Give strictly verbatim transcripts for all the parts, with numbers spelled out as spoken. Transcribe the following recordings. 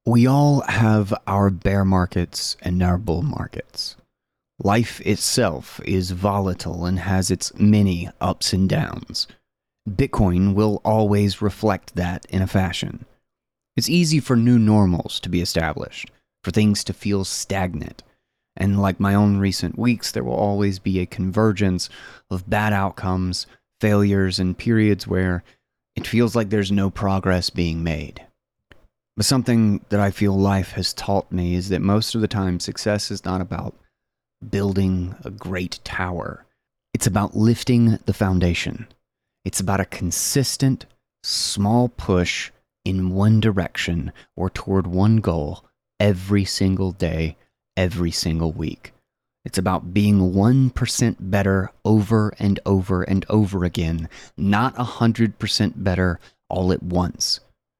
We all have our bear markets and our bull markets. Life itself is volatile and has its many ups and downs. Bitcoin will always reflect that in a fashion. It's easy for new normals to be established, for things to feel stagnant. And like my own recent weeks, there will always be a convergence of bad outcomes, failures, and periods where it feels like there's no progress being made. But something that I feel life has taught me is that most of the time success is not about building a great tower. It's about lifting the foundation. It's about a consistent, small push in one direction or toward one goal every single day, every single week. It's about being one percent better over and over and over again, not one hundred percent better all at once.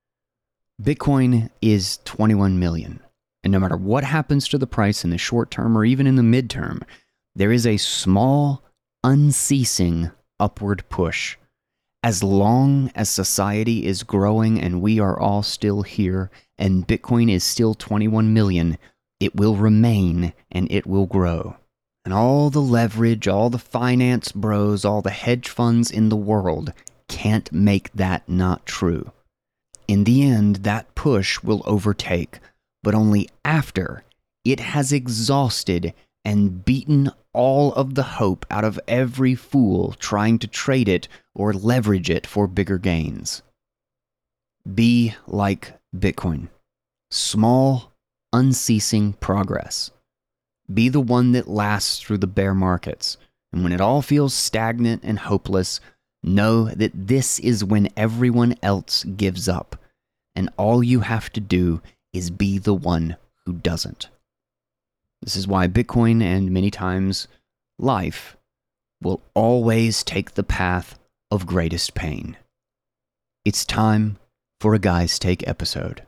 Bitcoin is twenty-one million, and no matter what happens to the price in the short term or even in the midterm, there is a small, unceasing upward push. As long as society is growing and we are all still here, and Bitcoin is still twenty-one million, it will remain and it will grow. And all the leverage, all the finance bros, all the hedge funds in the world can't make that not true. In the end, that push will overtake, but only after it has exhausted and beaten all of the hope out of every fool trying to trade it or leverage it for bigger gains. Be like Bitcoin. Small, unceasing progress. Be the one that lasts through the bear markets, and when it all feels stagnant and hopeless, know that this is when everyone else gives up, and all you have to do is be the one who doesn't. This is why Bitcoin and many times life will always take the path of greatest pain. It's time for a Guys Take episode.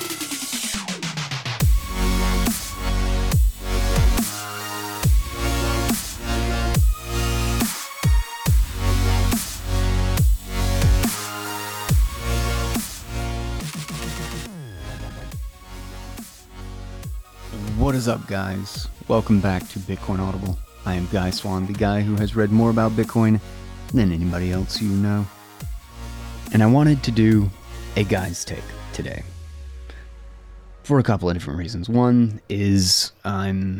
What is up, guys? Welcome back to Bitcoin Audible. I am Guy Swan, the guy who has read more about Bitcoin than anybody else you know. And I wanted to do a Guy's Take today for a couple of different reasons. One is I'm...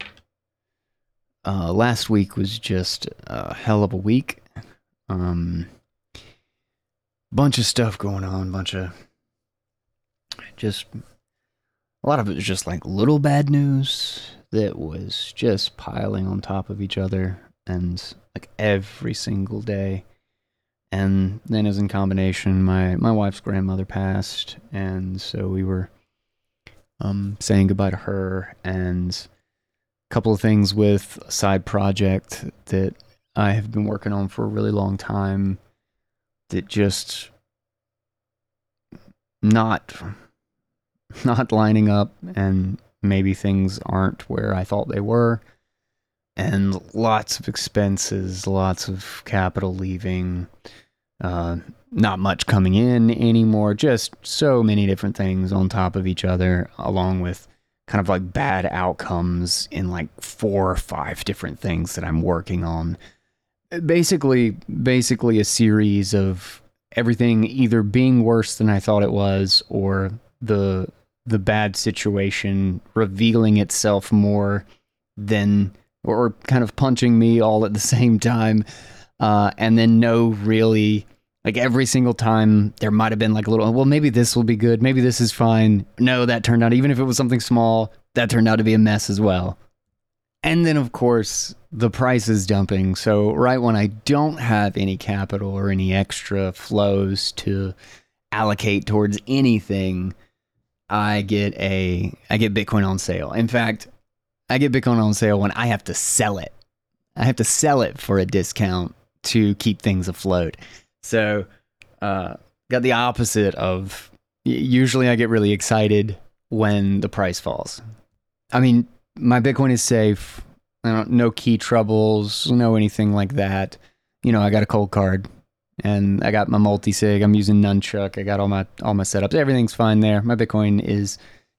Uh, last week was just a hell of a week. Um, bunch of stuff going on, bunch of just... A lot of it was just like little bad news that was just piling on top of each other and like every single day. And then as in combination, my, my wife's grandmother passed, and so we were um, saying goodbye to her, and a couple of things with a side project that I have been working on for a really long time that just not... not lining up, and maybe things aren't where I thought they were, and lots of expenses, lots of capital leaving, uh, not much coming in anymore, just so many different things on top of each other, along with kind of like bad outcomes in like four or five different things that I'm working on. Basically, basically a series of everything either being worse than I thought it was, or the the bad situation revealing itself more than, or kind of punching me all at the same time. Uh, and then no really, like every single time there might have been like a little, well, maybe this will be good. Maybe this is fine. No, that turned out, even if it was something small, that turned out to be a mess as well. And then of course the price is dumping. So right when I don't have any capital or any extra flows to allocate towards anything, I get a I get Bitcoin on sale. In fact, I get Bitcoin on sale when I have to sell it. I have to sell it for a discount to keep things afloat. So, uh, got the opposite of, usually I get really excited when the price falls. I mean, my Bitcoin is safe. I don't, no key troubles, no anything like that. You know, I got a cold card. And I got my multi-sig. I'm using Nunchuck. I got all my all my setups. Everything's fine there. My Bitcoin is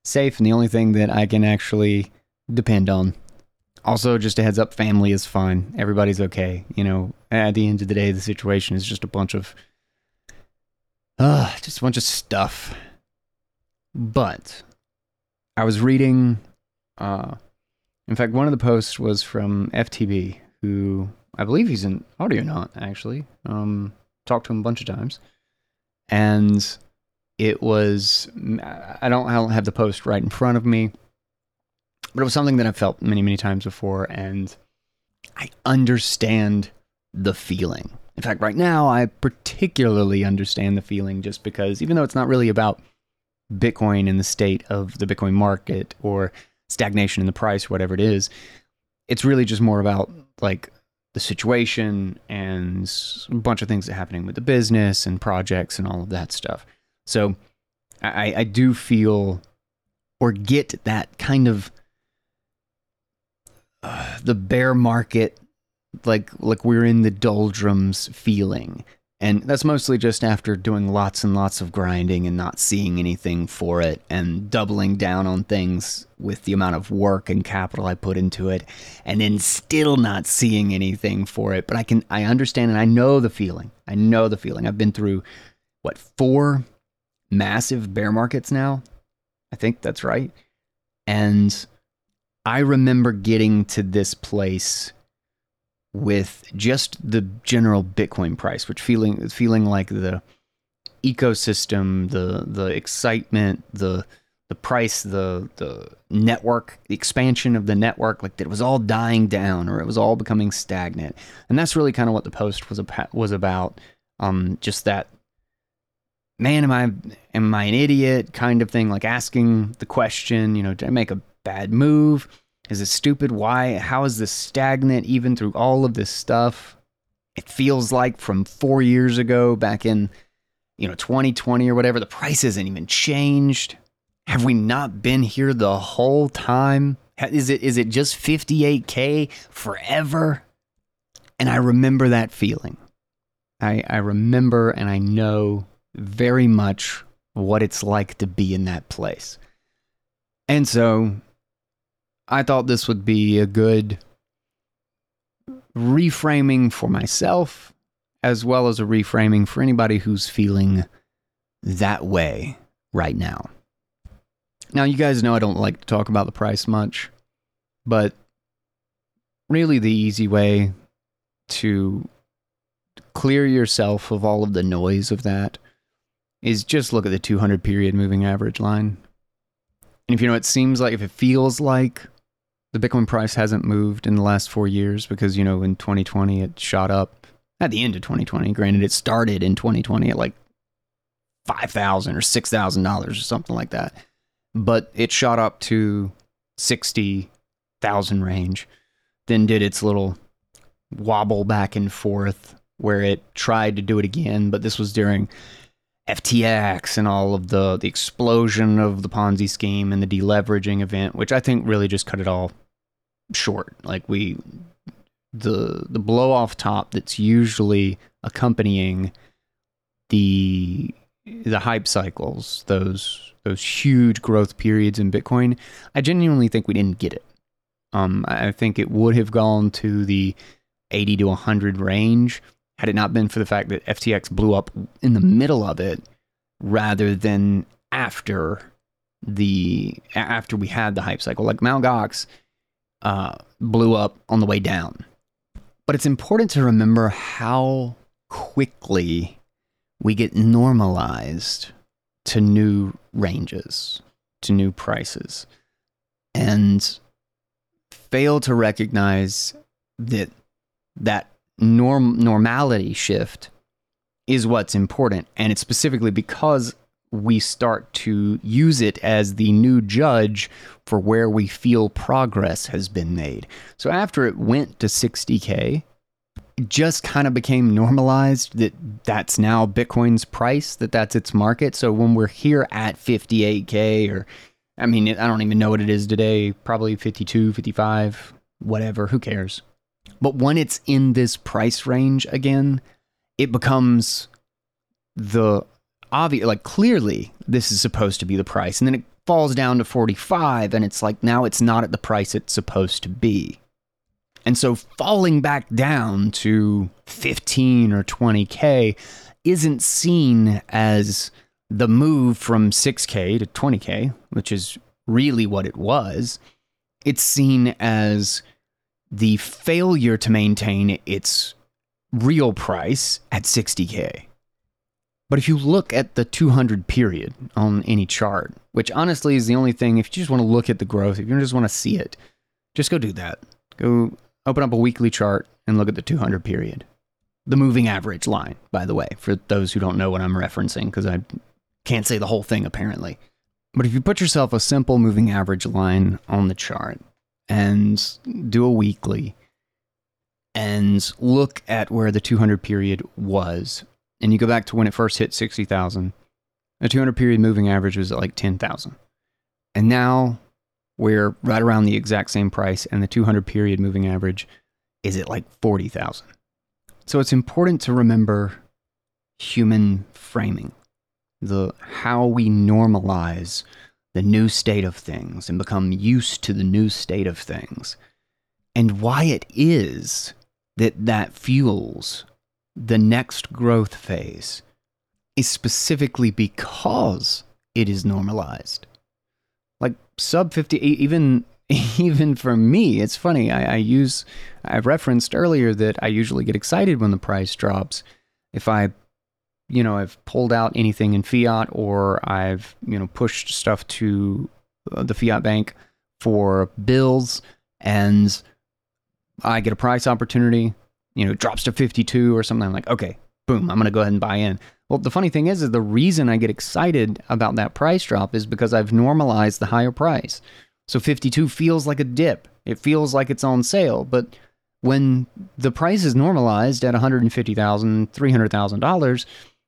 safe and the only thing that I can actually depend on. Also, just a heads up, family is fine. Everybody's okay. You know, at the end of the day, the situation is just a bunch of, uh, just a bunch of stuff. But I was reading, uh, in fact, one of the posts was from F T B, who I believe he's an Audionaut, actually. Um, talked to him a bunch of times. And it was, I don't, I don't have the post right in front of me, but it was something that I've felt many, many times before, and I understand the feeling. In fact, right now, I particularly understand the feeling just because, even though it's not really about Bitcoin and the state of the Bitcoin market or stagnation in the price, whatever it is, it's really just more about, like, the situation and a bunch of things that are happening with the business and projects and all of that stuff. So I, I do feel or get that kind of uh, the bear market, like like we're in the doldrums feeling. And that's mostly just after doing lots and lots of grinding and not seeing anything for it and doubling down on things with the amount of work and capital I put into it and then still not seeing anything for it. But I can, I understand and I know the feeling. I know the feeling. I've been through, what, four massive bear markets now? I think that's right. And I remember getting to this place with just the general Bitcoin price, which feeling feeling like the ecosystem, the the excitement, the the price, the the network, the expansion of the network, like that it was all dying down or it was all becoming stagnant. And that's really kind of what the post was about, was about. Um, just that, man, am I am I an idiot kind of thing, like asking the question, you know, did I make a bad move? Is it stupid? Why? How is this stagnant even through all of this stuff? It feels like from four years ago, back in, you know, twenty twenty or whatever, the price hasn't even changed. Have we not been here the whole time? Is it is it just fifty-eight K forever? And I remember that feeling. I, I remember and I know very much what it's like to be in that place. And so I thought this would be a good reframing for myself, as well as a reframing for anybody who's feeling that way right now. Now, you guys know I don't like to talk about the price much, but really the easy way to clear yourself of all of the noise of that is just look at the two hundred period moving average line. And if you know, it seems like, if it feels like the Bitcoin price hasn't moved in the last four years because, you know, in twenty twenty it shot up at the end of twenty twenty. Granted, it started in twenty twenty at like five thousand dollars or six thousand dollars or something like that. But it shot up to sixty thousand range, then did its little wobble back and forth where it tried to do it again, but this was during F T X and all of the, the explosion of the Ponzi scheme and the deleveraging event, which I think really just cut it all short. Like we, the the blow off top that's usually accompanying the the hype cycles, those those huge growth periods in Bitcoin, I genuinely think we didn't get it. Um, I think it would have gone to the eighty to one hundred range had it not been for the fact that F T X blew up in the middle of it rather than after the after we had the hype cycle. Like Mt. Gox uh, blew up on the way down. But it's important to remember how quickly we get normalized to new ranges, to new prices, and fail to recognize that that norm normality shift is what's important. And it's specifically because we start to use it as the new judge for where we feel progress has been made. So after it went to sixty K, it just kind of became normalized that that's now Bitcoin's price, that that's its market. So when we're here at fifty-eight K, or I mean, I don't even know what it is today, probably fifty-two, fifty-five, whatever, who cares? But when it's in this price range again, it becomes the obvious, like clearly this is supposed to be the price. And then it falls down to forty-five, and it's like now it's not at the price it's supposed to be. And so falling back down to fifteen or twenty K isn't seen as the move from six K to twenty K, which is really what it was. It's seen as the failure to maintain its real price at sixty K. But if you look at the two hundred period on any chart, which honestly is the only thing, if you just want to look at the growth, if you just want to see it, just go do that. Go open up a weekly chart and look at the two hundred period. The moving average line, by the way, for those who don't know what I'm referencing, because I can't say the whole thing apparently. But if you put yourself a simple moving average line on the chart and do a weekly and look at where the two hundred period was, and you go back to when it first hit sixty thousand, the two hundred period moving average was at like ten thousand. And now we're right around the exact same price, and the two hundred period moving average is at like forty thousand. So it's important to remember human framing, the how we normalize the new state of things and become used to the new state of things, and why it is that that fuels the next growth phase is specifically because it is normalized. Like sub fifty, even even for me, it's funny. I, I use, I've referenced earlier that I usually get excited when the price drops. If I, you know, I've pulled out anything in fiat, or I've, you know, pushed stuff to the fiat bank for bills, and I get a price opportunity, you know, it drops to fifty-two or something. I'm like, okay, boom, I'm going to go ahead and buy in. Well, the funny thing is, is the reason I get excited about that price drop is because I've normalized the higher price. So fifty-two feels like a dip. It feels like it's on sale. But when the price is normalized at one hundred fifty thousand dollars, three hundred thousand dollars,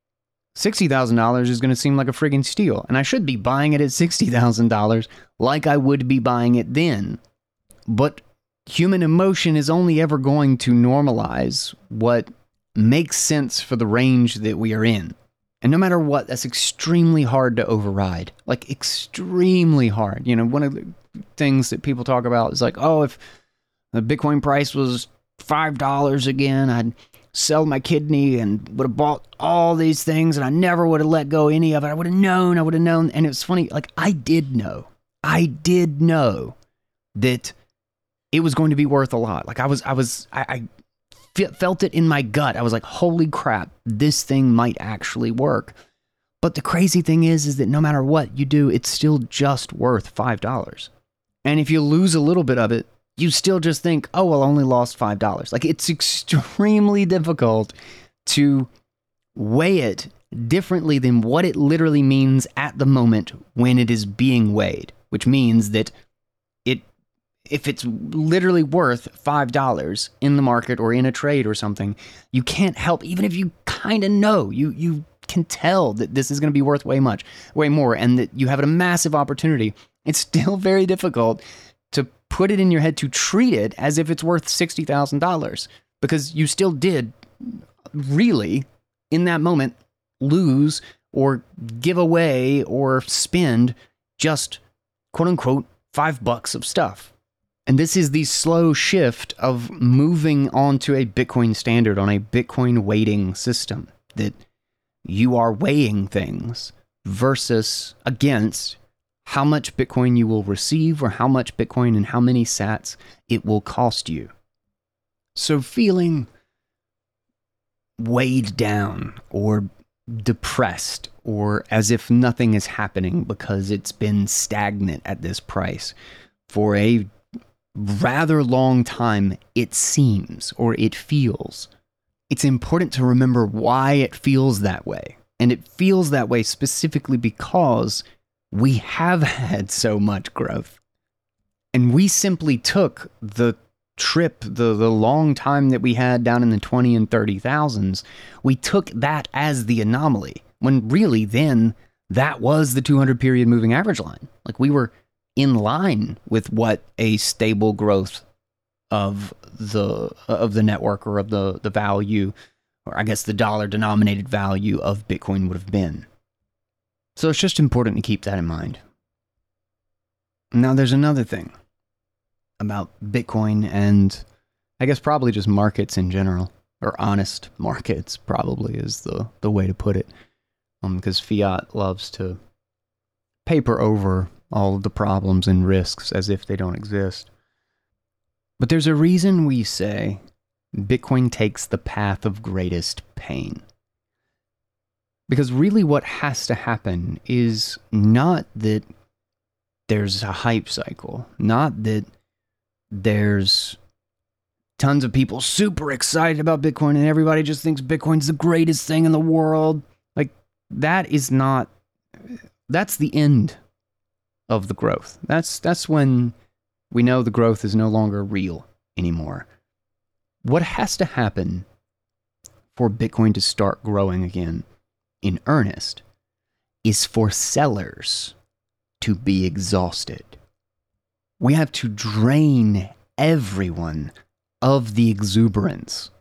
sixty thousand dollars is going to seem like a friggin' steal. And I should be buying it at sixty thousand dollars like I would be buying it then. But human emotion is only ever going to normalize what makes sense for the range that we are in. And no matter what, that's extremely hard to override. Like, extremely hard. You know, one of the things that people talk about is like, oh, if the Bitcoin price was five dollars again, I'd sell my kidney and would have bought all these things, and I never would have let go any of it. I would have known, I would have known. And it was funny, like, I did know. I did know that it was going to be worth a lot. Like, I was, I was, I, I felt it in my gut. I was like, holy crap, this thing might actually work. But the crazy thing is, is that no matter what you do, it's still just worth five dollars. And if you lose a little bit of it, you still just think, oh, well, I only lost five dollars. Like, it's extremely difficult to weigh it differently than what it literally means at the moment when it is being weighed, which means that it, if it's literally worth five dollars in the market or in a trade or something, you can't help, even if you kind of know, you, you can tell that this is going to be worth way much, way more, and that you have a massive opportunity. It's still very difficult to put it in your head to treat it as if it's worth sixty thousand dollars, because you still did really, in that moment, lose or give away or spend just, quote unquote, five bucks of stuff. And this is the slow shift of moving on to a Bitcoin standard, on a Bitcoin weighting system, that you are weighing things versus against how much Bitcoin you will receive, or how much Bitcoin and how many sats it will cost you. So feeling weighed down or depressed, or as if nothing is happening because it's been stagnant at this price for a rather long time, it seems, or it feels. It's important to remember why it feels that way. And it feels that way specifically because we have had so much growth. And we simply took the trip, the, the long time that we had down in the twenty and thirty thousands, we took that as the anomaly, when really then that was the two hundred period moving average line. Like, we were in line with what a stable growth of the of the network, or of the, the value, or I guess the dollar denominated value of Bitcoin would have been. So it's just important to keep that in mind. Now, there's another thing about Bitcoin and I guess probably just markets in general, or honest markets probably is the, the way to put it. Um, because fiat loves to paper over all of the problems and risks as if they don't exist. But there's a reason we say Bitcoin takes the path of greatest pain. Because really what has to happen is not that there's a hype cycle, not that there's tons of people super excited about Bitcoin and everybody just thinks Bitcoin's the greatest thing in the world. Like, that is not, that's the end of the growth. That's that's when we know the growth is no longer real anymore. What has to happen for Bitcoin to start growing again in earnest is for sellers to be exhausted. We have to drain everyone of the exuberance,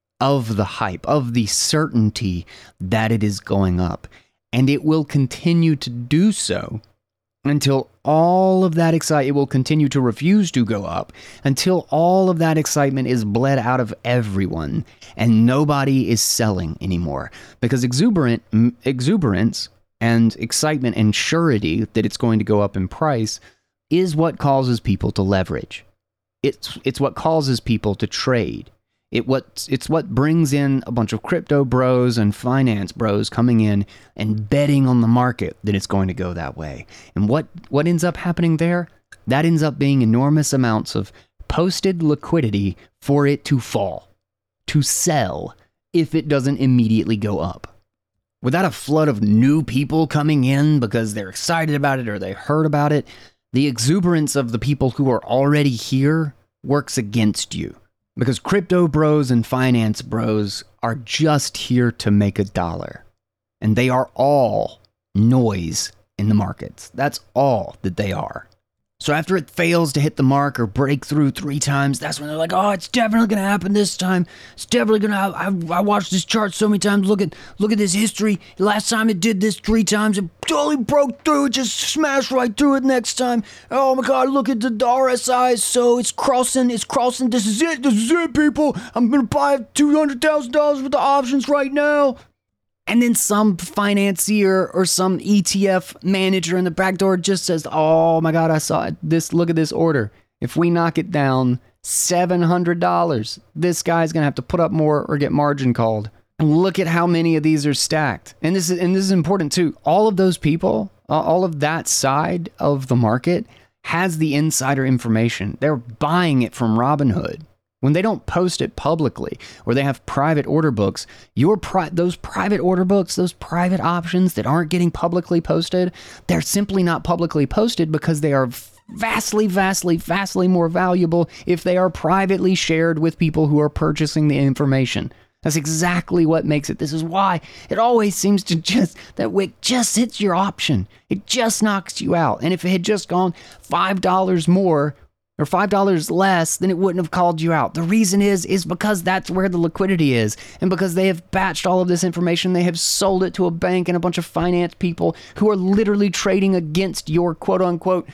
of the hype, of the certainty that it is going up. And it will continue to do so until all of that excitement, it will continue to refuse to go up until all of that excitement is bled out of everyone and nobody is selling anymore. Because exuberant exuberance and excitement and surety that it's going to go up in price is what causes people to leverage. It's it's what causes people to trade. It what it's what brings in a bunch of crypto bros and finance bros coming in and betting on the market that it's going to go that way. And what what ends up happening there? That ends up being enormous amounts of posted liquidity for it to fall, to sell if it doesn't immediately go up. Without a flood of new people coming in because they're excited about it or they heard about it, the exuberance of the people who are already here works against you. Because crypto bros and finance bros are just here to make a dollar. And they are all noise in the markets. That's all that they are. So after it fails to hit the mark or break through three times, that's when they're like, oh, it's definitely going to happen this time. It's definitely going to happen. I, I watched this chart so many times. Look at look at this history. Last time it did this three times. It totally broke through. It just smashed right through it next time. Oh, my God, look at the R S I. So it's crossing. It's crossing. This is it. This is it, people. I'm going to buy two hundred thousand dollars worth of options right now. And then some financier or some E T F manager in the back door just says, oh my God, I saw it. This, look at this order. If we knock it down seven hundred dollars, this guy's going to have to put up more or get margin called. And look at how many of these are stacked. And this is, and this is important too. All of those people, uh, all of that side of the market has the insider information. They're buying it from Robinhood. When they don't post it publicly or they have private order books, your pri- those private order books, those private options that aren't getting publicly posted, they're simply not publicly posted because they are vastly, vastly, vastly more valuable if they are privately shared with people who are purchasing the information. That's exactly what makes it. This is why it always seems to just, that wick just hits your option. It just knocks you out. And if it had just gone five dollars more, or five dollars less, then it wouldn't have called you out. The reason is, is because that's where the liquidity is. And because they have batched all of this information, they have sold it to a bank and a bunch of finance people who are literally trading against your quote-unquote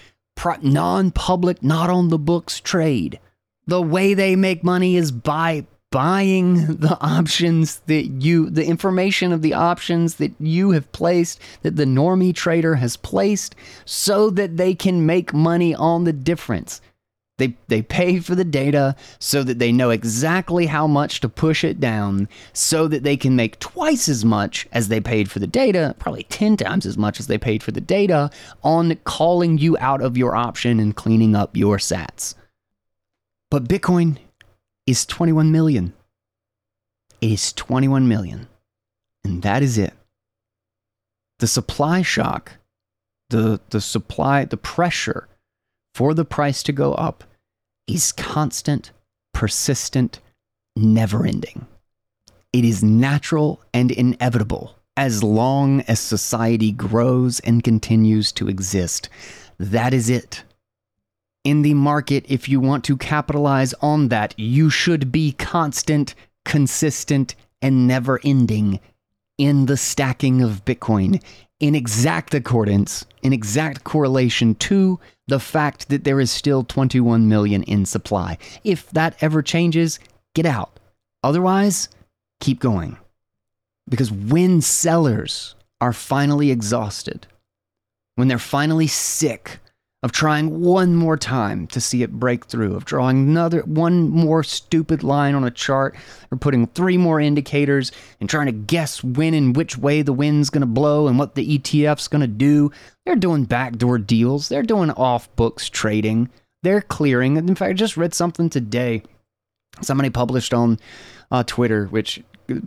non-public, not on the books trade. The way they make money is by buying the options that you, the information of the options that you have placed, that the normie trader has placed, so that they can make money on the difference. They they pay for the data so that they know exactly how much to push it down so that they can make twice as much as they paid for the data, probably ten times as much as they paid for the data, on calling you out of your option and cleaning up your sats. But Bitcoin is twenty-one million. It is twenty-one million. And that is it. The supply shock, the the supply, the pressure for the price to go up is constant, persistent, never-ending. It is natural and inevitable as long as society grows and continues to exist. That is it. In the market, if you want to capitalize on that, you should be constant, consistent, and never-ending in the stacking of Bitcoin in exact accordance, in exact correlation to the fact that there is still twenty-one million in supply. If that ever changes, get out. Otherwise, keep going. Because when sellers are finally exhausted, when they're finally sick of trying one more time to see it break through, of drawing another one more stupid line on a chart, or putting three more indicators and trying to guess when and which way the wind's going to blow and what the E T F's going to do, they're doing backdoor deals. They're doing off-books trading. They're clearing. In fact, I just read something today. Somebody published on uh, Twitter, which,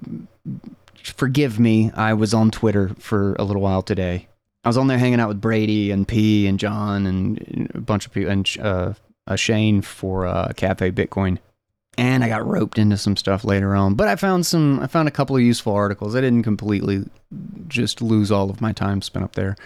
forgive me, I was on Twitter for a little while today. I was on there hanging out with Brady and P and John and a bunch of people, and uh, uh, Shane for uh, Cafe Bitcoin. And I got roped into some stuff later on. But I found some, I found a couple of useful articles. I didn't completely just lose all of my time spent up there.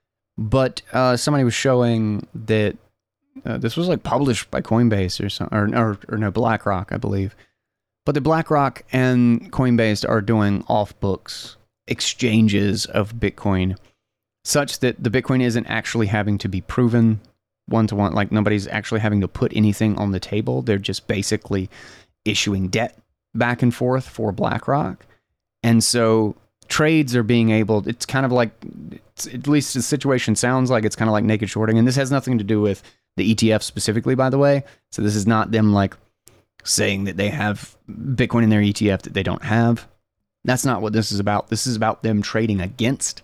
But uh, somebody was showing that uh, this was like published by Coinbase or something, or, or, or no, BlackRock, I believe. But the BlackRock and Coinbase are doing off-books exchanges of Bitcoin, such that the Bitcoin isn't actually having to be proven one-to-one. Like, nobody's actually having to put anything on the table. They're just basically issuing debt back and forth for BlackRock. And so trades are being able, it's kind of like, it's, at least the situation sounds like it's kind of like naked shorting. And this has nothing to do with the E T F specifically, by the way. So this is not them like saying that they have Bitcoin in their E T F that they don't have. That's not what this is about. This is about them trading against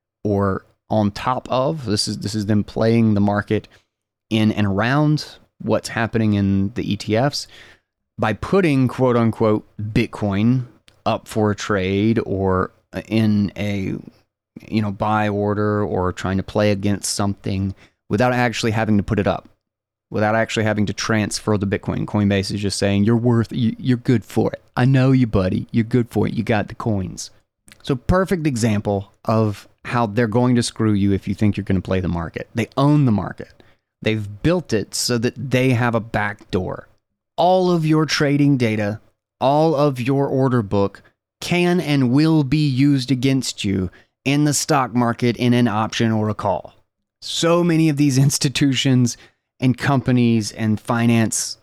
or on top of. This is this is them playing the market in and around what's happening in the E T Fs by putting quote unquote Bitcoin up for a trade or in a you know buy order, or trying to play against something without actually having to put it up, without actually having to transfer the Bitcoin. Coinbase is just saying, you're worth, you're good for it. I know you, buddy. You're good for it. You got the coins. So perfect example of how they're going to screw you if you think you're going to play the market. They own the market. They've built it so that they have a back door. All of your trading data, all of your order book can and will be used against you in the stock market in an option or a call. So many of these institutions and companies and finance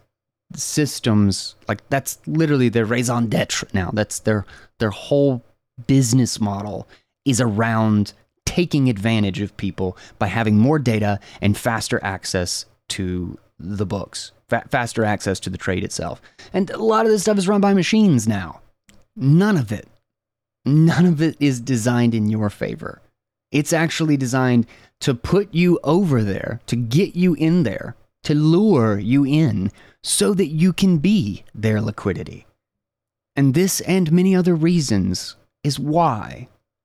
systems, like that's literally their raison d'etre now. That's their their whole business model is around taking advantage of people by having more data and faster access to the books, fa- faster access to the trade itself. And a lot of this stuff is run by machines now. None of it, none of it is designed in your favor. It's actually designed to put you over there, to get you in there, to lure you in so that you can be their liquidity. And this and many other reasons is why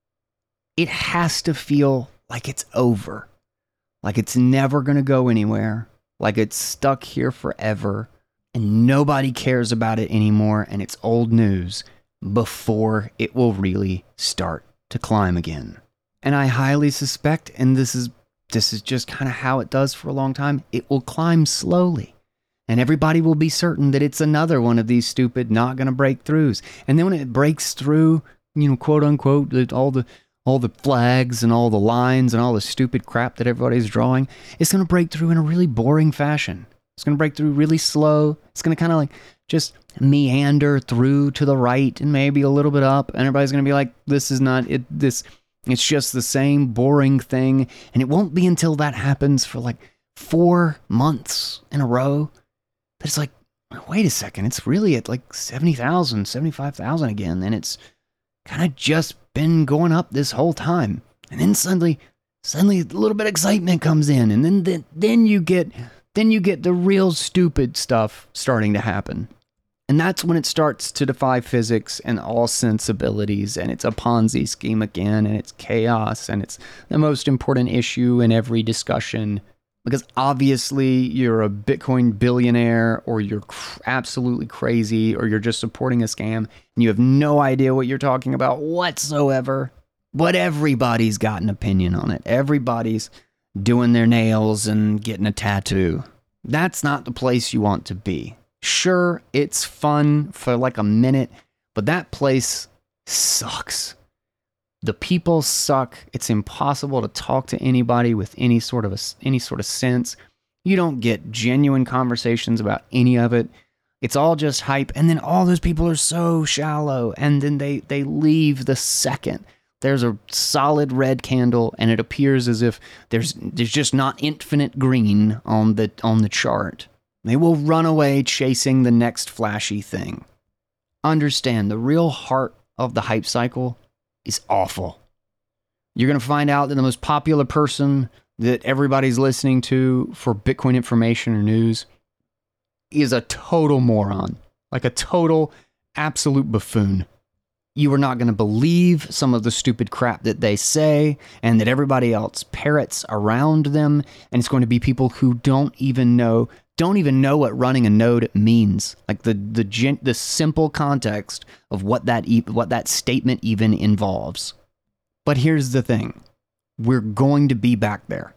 it has to feel like it's over, like it's never going to go anywhere, like it's stuck here forever, and nobody cares about it anymore, and it's old news before it will really start to climb again. And I highly suspect, and this is this is just kind of how it does for a long time, it will climb slowly. And everybody will be certain that it's another one of these stupid not going to break throughs. And then when it breaks through, you know, quote unquote, all the all the flags and all the lines and all the stupid crap that everybody's drawing, it's going to break through in a really boring fashion. It's going to break through really slow. It's going to kind of like just meander through to the right and maybe a little bit up. And everybody's going to be like, this is not it. This, it's just the same boring thing. And it won't be until that happens for like four months in a row that it's like, wait a second, it's really at like seventy thousand, seventy-five thousand again. And it's kind of just been going up this whole time. And then suddenly, suddenly a little bit of excitement comes in. And then, then, then you get, then you get the real stupid stuff starting to happen. And that's when it starts to defy physics and all sensibilities, and it's a Ponzi scheme again, and it's chaos, and it's the most important issue in every discussion. Because obviously you're a Bitcoin billionaire, or you're cr- absolutely crazy, or you're just supporting a scam, and you have no idea what you're talking about whatsoever. But everybody's got an opinion on it. Everybody's doing their nails and getting a tattoo. That's not the place you want to be. Sure, it's fun for like a minute, but that place sucks. The people suck. It's impossible to talk to anybody with any sort of a, any sort of sense. You don't get genuine conversations about any of it. It's all just hype. And then all those people are so shallow. And then they, they leave the second there's a solid red candle and it appears as if there's there's just not infinite green on the on the chart. They will run away chasing the next flashy thing. Understand, the real heart of the hype cycle is awful. You're going to find out that the most popular person that everybody's listening to for Bitcoin information or news is a total moron. Like a total, absolute buffoon. You are not going to believe some of the stupid crap that they say and that everybody else parrots around them. And it's going to be people who don't even know, don't even know what running a node means. Like the the gen, the simple context of what that e- what that statement even involves. But here's the thing. We're going to be back there.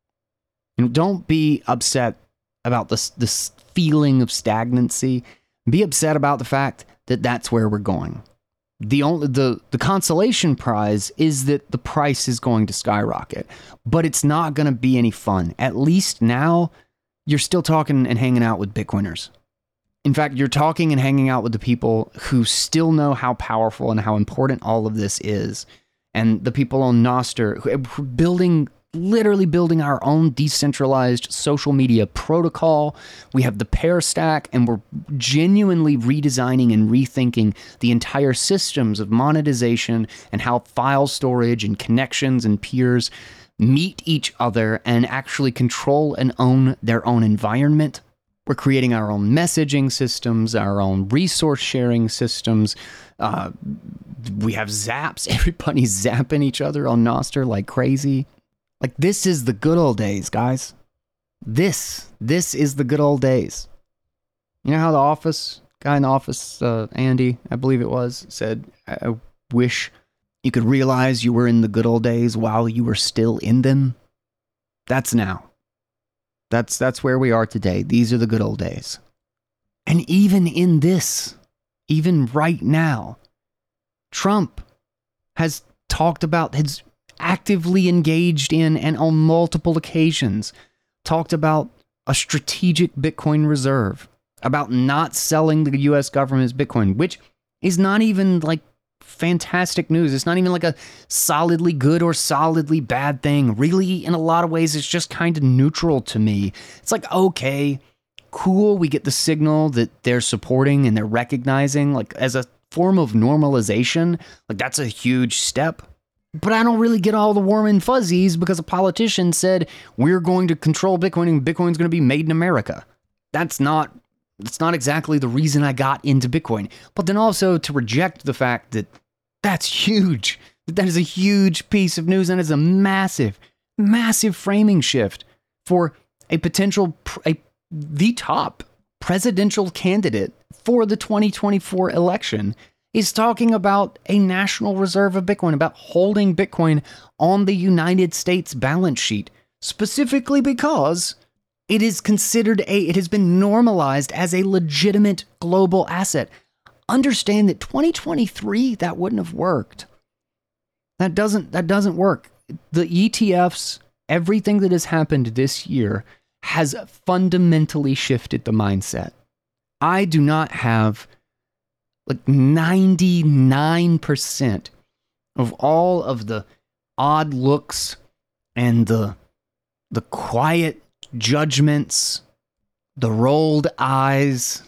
And don't be upset about this this feeling of stagnancy. Be upset about the fact that that's where we're going. The only the, the consolation prize is that the price is going to skyrocket, but it's not going to be any fun. At least now, you're still talking and hanging out with Bitcoiners. In fact, you're talking and hanging out with the people who still know how powerful and how important all of this is. And the people on Nostr who are building, literally building our own decentralized social media protocol. We have the pair stack, and we're genuinely redesigning and rethinking the entire systems of monetization and how file storage and connections and peers meet each other and actually control and own their own environment. We're creating our own messaging systems, our own resource sharing systems. Uh, we have zaps. Everybody's zapping each other on Nostr like crazy. Like, this is the good old days, guys. This, this is the good old days. You know how the office, guy in the office, uh, Andy, I believe it was, said, I wish you could realize you were in the good old days while you were still in them. That's now. That's, that's where we are today. These are the good old days. And even in this, even right now, Trump has talked about, has actively engaged in and on multiple occasions talked about a strategic Bitcoin reserve, about not selling the U S government's Bitcoin, which is not even like fantastic news. It's not even like a solidly good or solidly bad thing. Really, in a lot of ways, it's just kind of neutral to me. It's like, okay, cool. We get the signal that they're supporting and they're recognizing, like, as a form of normalization. Like, that's a huge step. But I don't really get all the warm and fuzzies because a politician said we're going to control Bitcoin and Bitcoin's going to be made in America. That's not that's not exactly the reason I got into Bitcoin. But then also to reject the fact that that's huge. That is a huge piece of news and it's a massive, massive framing shift for a potential a, the top presidential candidate for the twenty twenty-four election. Is talking about a national reserve of Bitcoin, about holding Bitcoin on the United States balance sheet, specifically because it is considered a, it has been normalized as a legitimate global asset. Understand that twenty twenty-three, that wouldn't have worked. That doesn't, that doesn't work. The E T Fs, everything that has happened this year has fundamentally shifted the mindset. I do not have like ninety-nine percent of all of the odd looks and the the quiet judgments, the rolled eyes,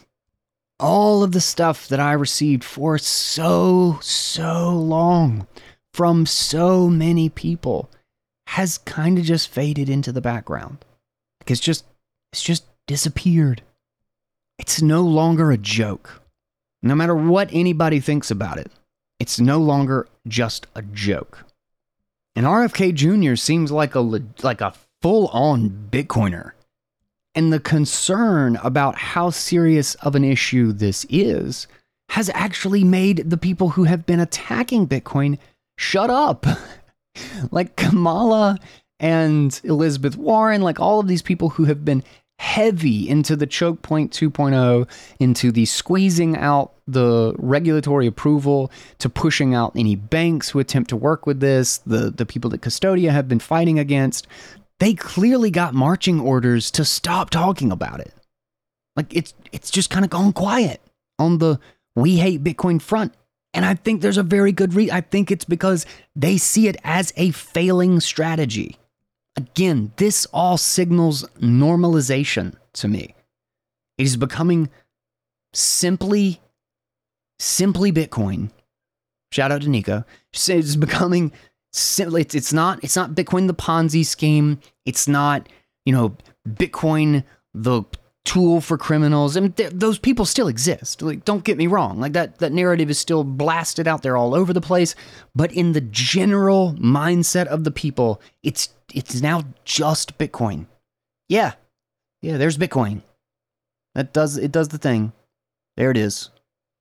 all of the stuff that I received for so, so long from so many people has kind of just faded into the background. Like it's just, it's just disappeared. It's no longer a joke. No matter what anybody thinks about it, it's no longer just a joke. And R F K Junior seems like a like a full-on Bitcoiner. And the concern about how serious of an issue this is has actually made the people who have been attacking Bitcoin shut up. Like Kamala and Elizabeth Warren, like all of these people who have been heavy into the choke point two point oh, into the squeezing out the regulatory approval, to pushing out any banks who attempt to work with this, the, the people that Custodia have been fighting against. They clearly got marching orders to stop talking about it. Like, it's it's just kind of gone quiet on the we hate Bitcoin front. And I think there's a very good reason. I think it's because they see it as a failing strategy. Again, this all signals normalization to me. It is becoming simply, simply Bitcoin. Shout out to Nico. It's becoming simply, it's, it's not, it's not Bitcoin the Ponzi scheme. It's not, you know, Bitcoin the tool for criminals. I mean, th- those people still exist. Like, don't get me wrong. Like, that, that narrative is still blasted out there all over the place. But in the general mindset of the people, it's it's now just Bitcoin. Yeah. Yeah, there's Bitcoin. That does, it does the thing. There it is.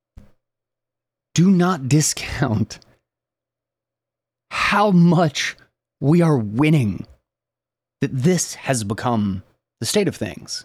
Do not discount how much we are winning. That this has become the state of things.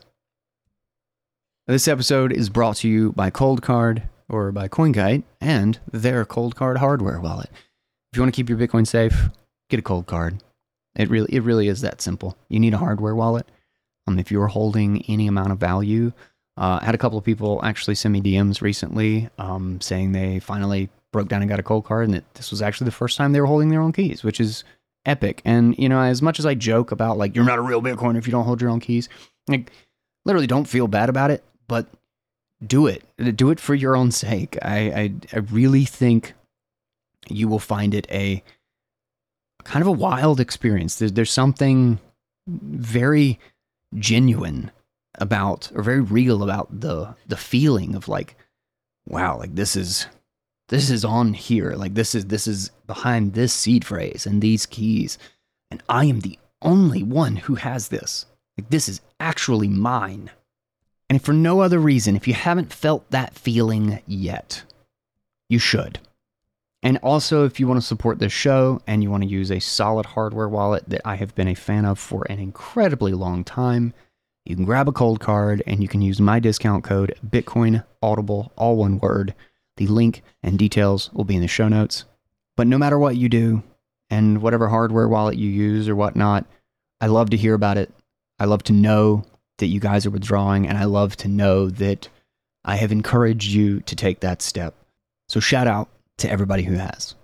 This episode is brought to you by Coldcard, or by CoinKite, and their Coldcard hardware wallet. If you want to keep your Bitcoin safe, get a Coldcard. It really, it really is that simple. You need a hardware wallet. Um, if you're holding any amount of value, uh, I had a couple of people actually send me D Ms recently, um, saying they finally broke down and got a Coldcard, and that this was actually the first time they were holding their own keys, which is epic. And, you know, as much as I joke about, like, you're not a real Bitcoiner if you don't hold your own keys, like, literally don't feel bad about it. But do it. Do it for your own sake. I, I I really think you will find it a kind of a wild experience. There's, there's something very genuine about, or very real about the the feeling of like, wow, like this is this is on here. Like this is this is behind this seed phrase and these keys, and I am the only one who has this. Like this is actually mine. And for no other reason, if you haven't felt that feeling yet, you should. And also, if you want to support this show and you want to use a solid hardware wallet that I have been a fan of for an incredibly long time, you can grab a Coldcard and you can use my discount code BitcoinAudible, all one word. The link and details will be in the show notes. But no matter what you do, and whatever hardware wallet you use or whatnot, I love to hear about it. I love to know that you guys are withdrawing, and I love to know that I have encouraged you to take that step. So shout out to everybody who has.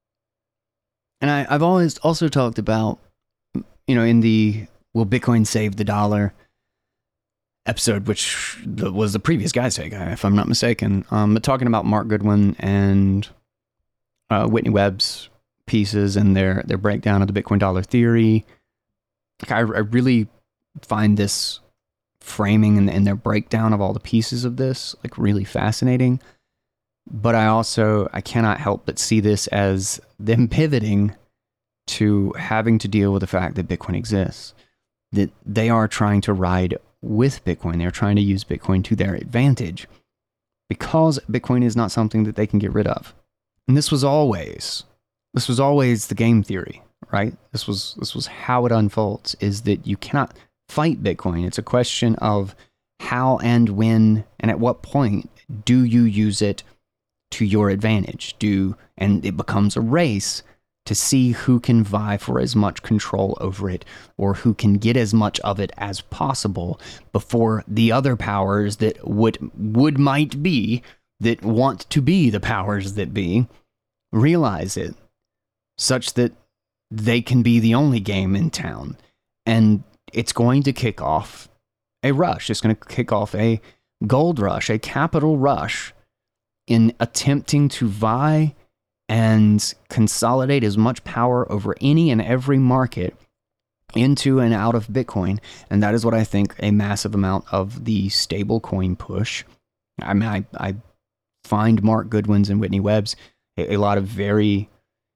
And I, I've always also talked about, you know, in the Will Bitcoin Save the Dollar episode, which was the previous Guy's Take, if I'm not mistaken, um, but talking about Mark Goodwin and uh, Whitney Webb's pieces and their, their breakdown of the Bitcoin dollar theory. Like I, I really find this framing and, and their breakdown of all the pieces of this like really fascinating. But I also, I cannot help but see this as them pivoting to having to deal with the fact that Bitcoin exists. That they are trying to ride with Bitcoin. They're trying to use Bitcoin to their advantage because Bitcoin is not something that they can get rid of. And this was always, this was always the game theory, right? This was, this was how it unfolds, is that you cannot fight Bitcoin. It's a question of how and when and at what point do you use it to your advantage. Do and it becomes a race to see who can vie for as much control over it, or who can get as much of it as possible before the other powers that would would might be, that want to be the powers that be, realize it, such that they can be the only game in town. And it's going to kick off a rush. It's going to kick off a gold rush, a capital rush, in attempting to vie and consolidate as much power over any and every market into and out of Bitcoin. And that is what I think a massive amount of the stablecoin push. I mean, I, I find Mark Goodwin's and Whitney Webb's a, a lot of very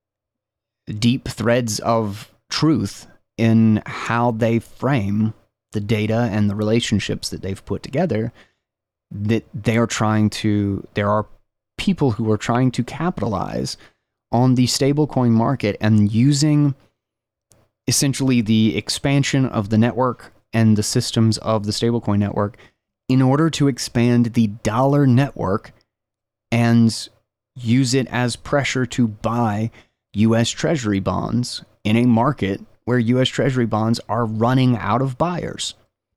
deep threads of truth in how they frame the data and the relationships that they've put together, that they are trying to, there are people who are trying to capitalize on the stablecoin market and using essentially the expansion of the network and the systems of the stablecoin network in order to expand the dollar network and use it as pressure to buy U S Treasury bonds in a market where U S Treasury bonds are running out of buyers.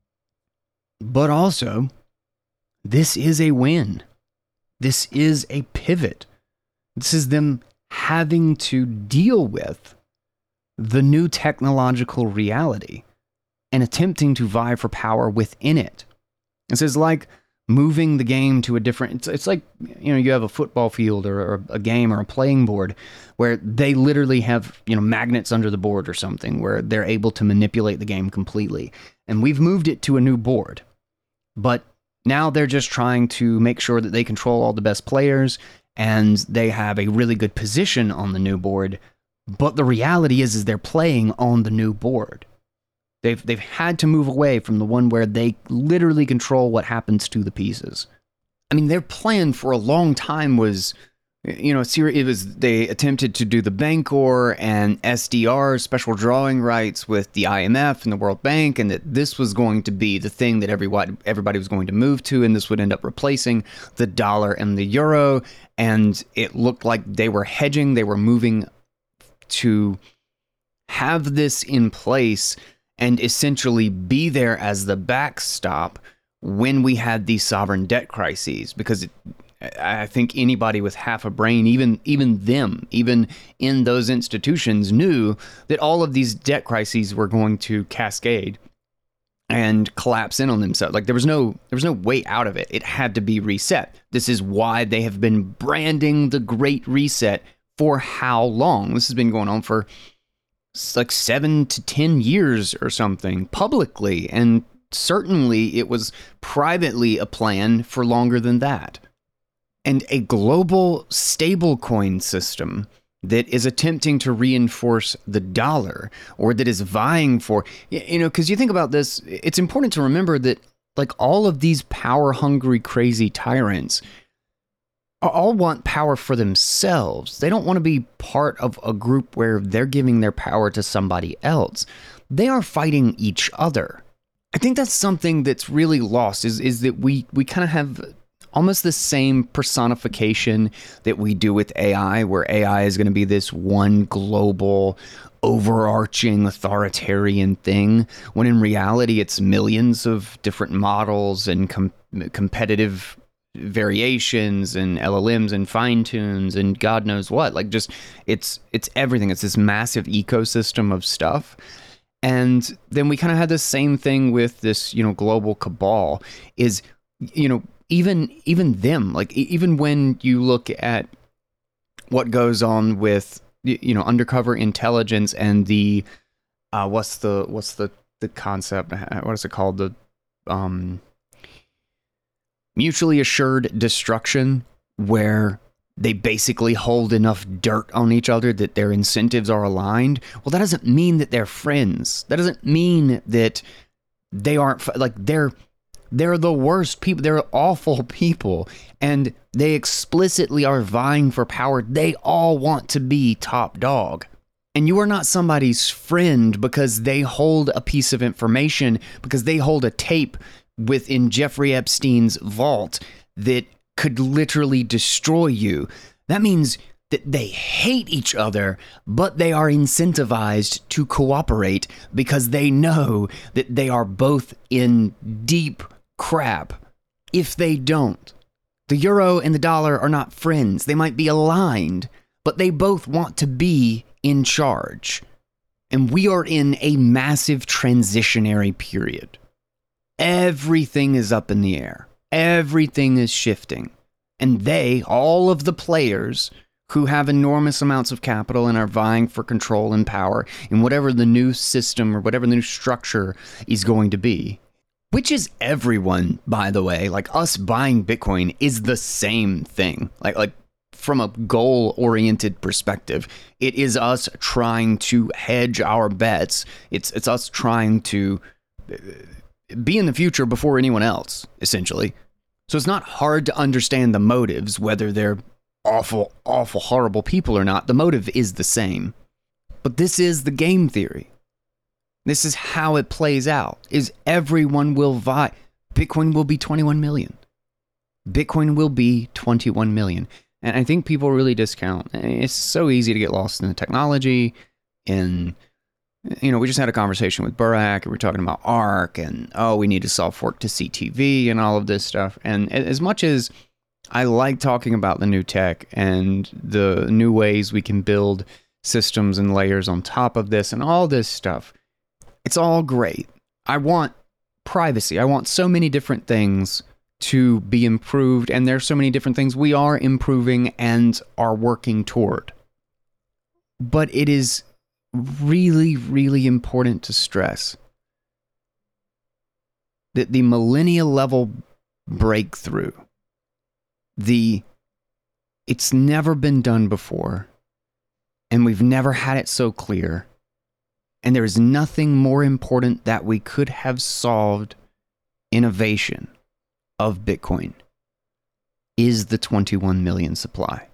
But also, this is a win. This is a pivot. This is them having to deal with the new technological reality and attempting to vie for power within it. This is like moving the game to a different, it's, it's like, you know, you have a football field or, or a game or a playing board where they literally have, you know, magnets under the board or something where they're able to manipulate the game completely. And we've moved it to a new board. But now they're just trying to make sure that they control all the best players and they have a really good position on the new board. But the reality is, is they're playing on the new board. They've, they've had to move away from the one where they literally control what happens to the pieces. I mean, their plan for a long time was, you know, it was, they attempted to do the Bancor and S D R, special drawing rights with the I M F and the World Bank, and that this was going to be the thing that everybody, everybody was going to move to, and this would end up replacing the dollar and the euro, and it looked like they were hedging, they were moving to have this in place and essentially be there as the backstop when we had these sovereign debt crises, because it, I think anybody with half a brain, even even them, even in those institutions, knew that all of these debt crises were going to cascade and collapse in on themselves. Like there was no there was no way out of it. It had to be reset. This is why they have been branding the Great Reset for how long? This has been going on for like seven to ten years or something publicly, and certainly it was privately a plan for longer than that. And a global stablecoin system that is attempting to reinforce the dollar, or that is vying for, you know, because you think about this, it's important to remember that like all of these power-hungry, crazy tyrants all want power for themselves. They don't want to be part of a group where they're giving their power to somebody else. They are fighting each other. I think that's something that's really lost, is, is that we, we kind of have almost the same personification that we do with A I, where A I is going to be this one global, overarching, authoritarian thing, when in reality it's millions of different models and com- competitive variations and L L Ms and fine tunes and God knows what. Like just it's it's everything. It's this massive ecosystem of stuff. And then we kind of had the same thing with this, you know, global cabal, is, you know, even even them, like even when you look at what goes on with, you know, undercover intelligence and the uh what's the what's the the concept, what is it called, the um mutually assured destruction, where they basically hold enough dirt on each other that their incentives are aligned. Well, that doesn't mean that they're friends. That doesn't mean that they aren't, like, they're they're the worst people. They're awful people, and they explicitly are vying for power. They all want to be top dog. And you are not somebody's friend because they hold a piece of information, because they hold a tape within Jeffrey Epstein's vault that could literally destroy you. That means that they hate each other, but they are incentivized to cooperate because they know that they are both in deep crap. If they don't, the euro and the dollar are not friends. They might be aligned, but they both want to be in charge. And we are in a massive transitionary period. Everything is up in the air. Everything is shifting. And they, all of the players who have enormous amounts of capital and are vying for control and power in whatever the new system or whatever the new structure is going to be, which is everyone, by the way, like us buying Bitcoin is the same thing. Like, like from a goal-oriented perspective, it is us trying to hedge our bets. It's, it's us trying to be in the future before anyone else, essentially. So it's not hard to understand the motives, whether they're awful, awful, horrible people or not. The motive is the same. But this is the game theory. This is how it plays out, is everyone will vie. Bitcoin will be twenty-one million. Bitcoin will be twenty-one million. And I think people really discount. It's so easy to get lost in the technology. And, you know, we just had a conversation with Burak, and we're talking about ARK, and, oh, we need to soft fork to C T V and all of this stuff. And as much as I like talking about the new tech and the new ways we can build systems and layers on top of this and all this stuff, it's all great. I want privacy. I want so many different things to be improved, and there's so many different things we are improving and are working toward. But it is really, really important to stress that the millennial level breakthrough, the it's never been done before, and we've never had it so clear, and there is nothing more important that we could have solved innovation of Bitcoin, is the twenty-one million supply.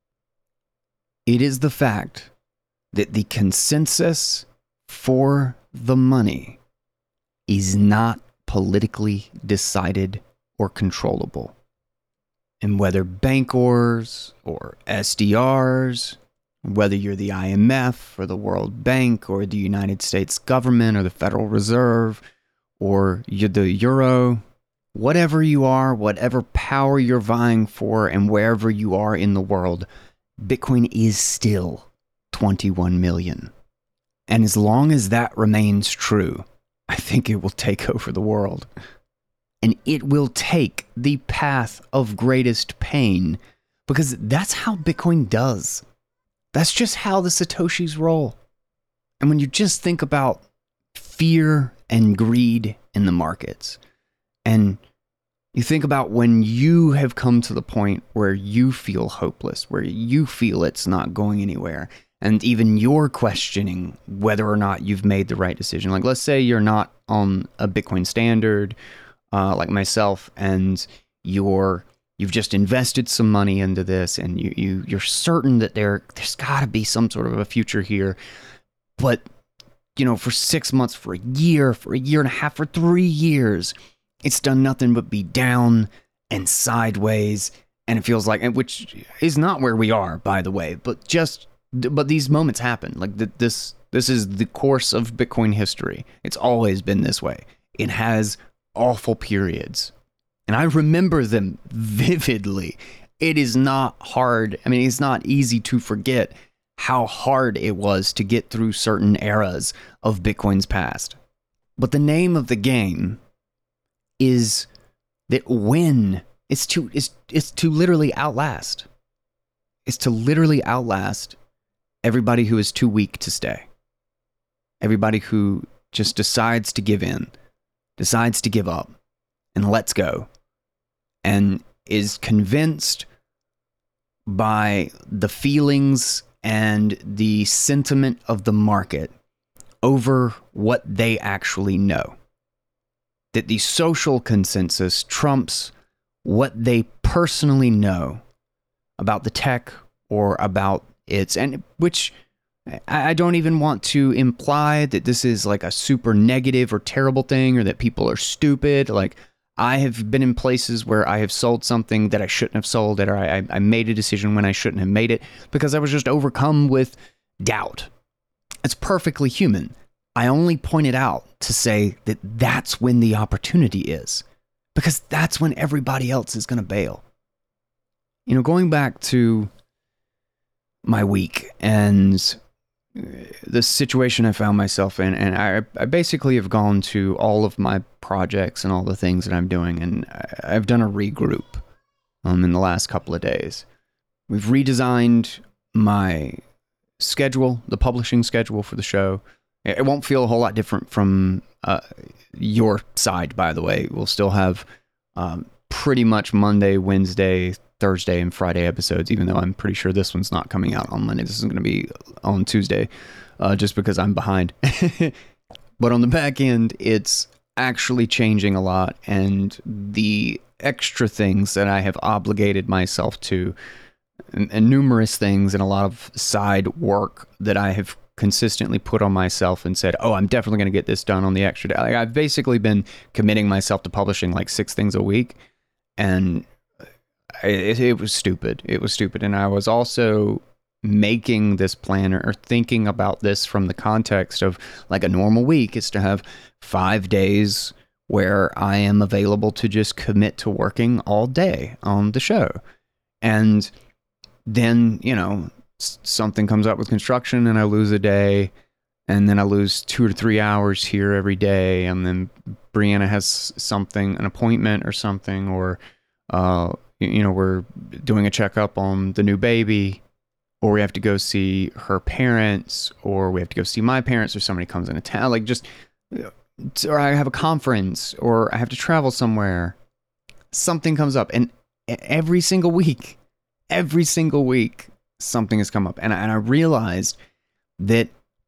It is the fact that the consensus for the money is not politically decided or controllable. And whether bankors or S D Rs, whether you're the I M F or the World Bank or the United States government or the Federal Reserve or you're the Euro, whatever you are, whatever power you're vying for, and wherever you are in the world, Bitcoin is still twenty-one million. And as long as that remains true, I think it will take over the world. And it will take the path of greatest pain, because that's how Bitcoin does. That's just how the Satoshis roll. And when you just think about fear and greed in the markets, and you think about when you have come to the point where you feel hopeless, where you feel it's not going anywhere, and even you're questioning whether or not you've made the right decision. Like, let's say you're not on a Bitcoin standard, uh, like myself, and you're you've just invested some money into this, and you, you you're certain that there there's got to be some sort of a future here, but you know, for six months, for a year, for a year and a half, for three years, it's done nothing but be down and sideways, and it feels like, which is not where we are, by the way, but just, but these moments happen. Like the, this, this is the course of Bitcoin history. It's always been this way. It has awful periods, and I remember them vividly. It is not hard. I mean, it's not easy to forget how hard it was to get through certain eras of Bitcoin's past. But the name of the game is that when it's to it's, it's to literally outlast. It's to literally outlast everybody who is too weak to stay. Everybody who just decides to give in, decides to give up, and lets go, and is convinced by the feelings and the sentiment of the market over what they actually know. That the social consensus trumps what they personally know about the tech or about its, and which I don't even want to imply that this is like a super negative or terrible thing, or that people are stupid. Like, I have been in places where I have sold something that I shouldn't have sold it, or I, I made a decision when I shouldn't have made it because I was just overcome with doubt. It's perfectly human. I only point it out to say that that's when the opportunity is, because that's when everybody else is going to bail. You know, going back to my week and the situation I found myself in, and I, I basically have gone to all of my projects and all the things that I'm doing, and I, I've done a regroup um, in the last couple of days. We've redesigned my schedule, the publishing schedule for the show. It won't feel a whole lot different from uh, your side, by the way. We'll still have um, pretty much Monday, Wednesday, Thursday, and Friday episodes, even though I'm pretty sure this one's not coming out on Monday. This is going to be on Tuesday, uh, just because I'm behind. But on the back end, it's actually changing a lot, and the extra things that I have obligated myself to, and, and numerous things and a lot of side work that I have consistently put on myself and said, oh, I'm definitely going to get this done on the extra day. Like, I've basically been committing myself to publishing like six things a week, and it, it was stupid. It was stupid. And I was also making this plan or thinking about this from the context of like a normal week is to have five days where I am available to just commit to working all day on the show. And then, you know, something comes up with construction and I lose a day, and then I lose two or three hours here every day. And then Brianna has something, an appointment or something, or, uh, you know, we're doing a checkup on the new baby, or we have to go see her parents, or we have to go see my parents, or somebody comes into town, like just, or I have a conference, or I have to travel somewhere. Something comes up, and every single week, every single week, something has come up. And I, and I realized that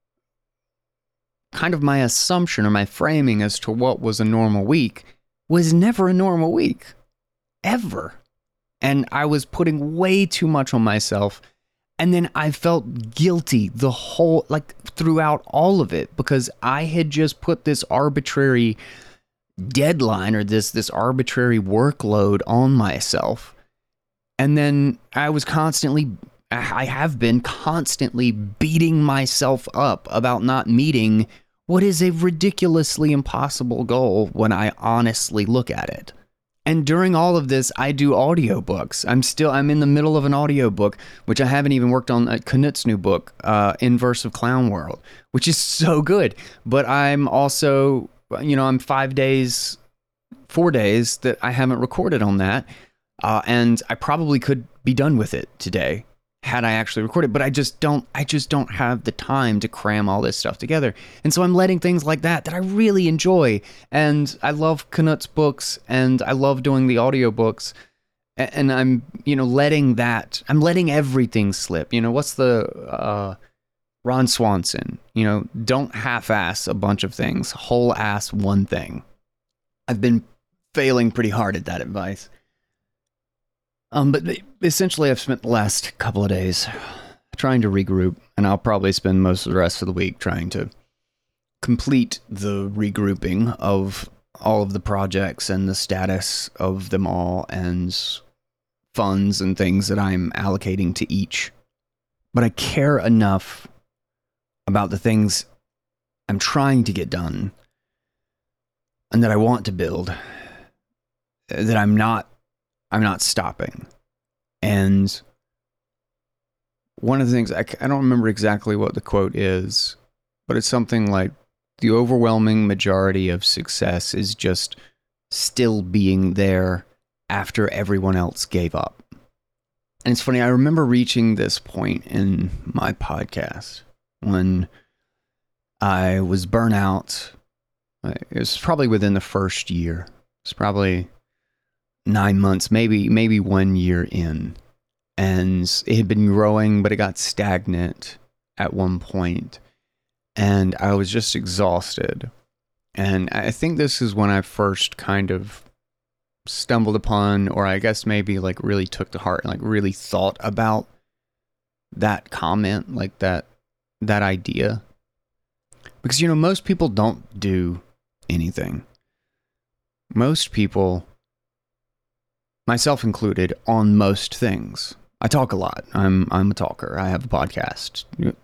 kind of my assumption or my framing as to what was a normal week was never a normal week, ever. And I was putting way too much on myself. And then I felt guilty the whole, like throughout all of it, because I had just put this arbitrary deadline or this, this arbitrary workload on myself. And then I was constantly, I have been constantly beating myself up about not meeting what is a ridiculously impossible goal when I honestly look at it. And during all of this, I do audiobooks. I'm still, I'm in the middle of an audiobook, which I haven't even worked on, uh, Knut's new book, uh, Inverse of Clown World, which is so good. But I'm also, you know, I'm five days, four days that I haven't recorded on that. Uh, and I probably could be done with it today had I actually recorded, but I just don't, I just don't have the time to cram all this stuff together. And so I'm letting things like that, that I really enjoy. And I love Knut's books, and I love doing the audiobooks. And I'm, you know, letting that, I'm letting everything slip. You know, what's the, uh, Ron Swanson, you know, don't half-ass a bunch of things, whole-ass one thing. I've been failing pretty hard at that advice. Um, but essentially, I've spent the last couple of days trying to regroup, and I'll probably spend most of the rest of the week trying to complete the regrouping of all of the projects and the status of them all, and funds and things that I'm allocating to each. But I care enough about the things I'm trying to get done and that I want to build that I'm not I'm not stopping. And one of the things, I, I don't remember exactly what the quote is, but it's something like, the overwhelming majority of success is just still being there after everyone else gave up. And it's funny, I remember reaching this point in my podcast when I was burnt out. It was probably within the first year. It's probably nine months, maybe maybe one year in. And it had been growing, but it got stagnant at one point. And I was just exhausted. And I think this is when I first kind of stumbled upon, or I guess maybe like really took to heart and like really thought about that comment, like that that idea. Because, you know, most people don't do anything. Most people, myself included, on most things. I talk a lot. I'm I'm a talker. I have a podcast.